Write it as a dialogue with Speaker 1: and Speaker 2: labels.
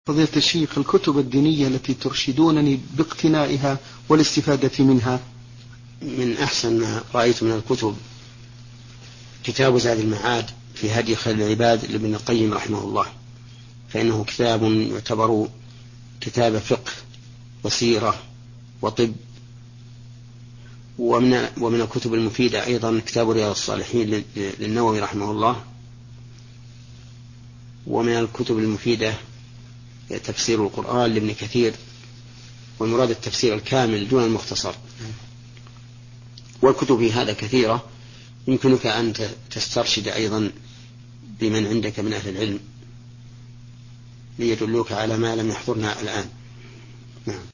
Speaker 1: فضيلة الشيخ، الكتب الدينية التي ترشدونني باقتنائها والاستفادة منها؟
Speaker 2: من أحسن ما رأيت من الكتب كتاب زاد المعاد في هدي خير العباد لابن القيم رحمه الله، فإنه كتاب يعتبر كتاب فقه وسيرة وطب. ومن الكتب المفيدة أيضا كتاب رياض الصالحين للنووي رحمه الله. ومن الكتب المفيدة تفسير القرآن لابن كثير، والمراد التفسير الكامل دون المختصر. والكتب في هذا كثيرة، يمكنك أن تسترشد أيضا بمن عندك من أهل العلم ليدلوك على ما لم يحضرنا الآن. نعم.